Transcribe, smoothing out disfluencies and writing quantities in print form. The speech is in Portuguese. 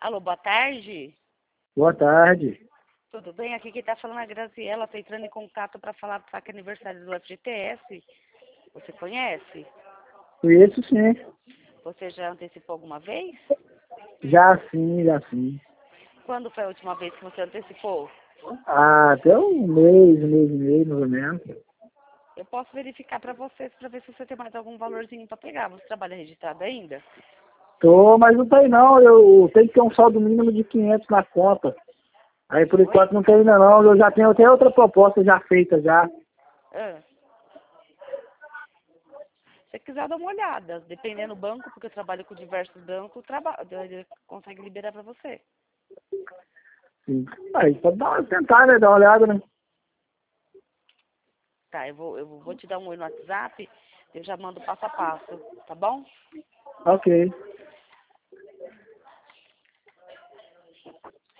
Alô, boa tarde. Boa tarde. Tudo bem? Aqui quem tá falando é a Graziela. Tô entrando em contato para falar que é aniversário do FGTS. Você conhece? Isso sim. Você já antecipou alguma vez? Já sim, já sim. Quando foi a última vez que você antecipou? Ah, até um mês e meio, mais ou menos. Eu posso verificar para vocês para ver se você tem mais algum valorzinho para pegar. Você trabalha registrado ainda? Tô, mas não tem não. Eu tenho que ter um saldo mínimo de 500 na conta. Aí por Oi? enquanto não tem ainda não. Eu já tenho até outra proposta já feita já. Ah. Se você quiser dar uma olhada, dependendo do banco, porque eu trabalho com diversos bancos, ele consegue liberar para você. Sim. Aí pode tentar, né? Dar uma olhada, né? Tá, eu vou te dar um oi no WhatsApp, eu já mando passo a passo, tá bom? Ok.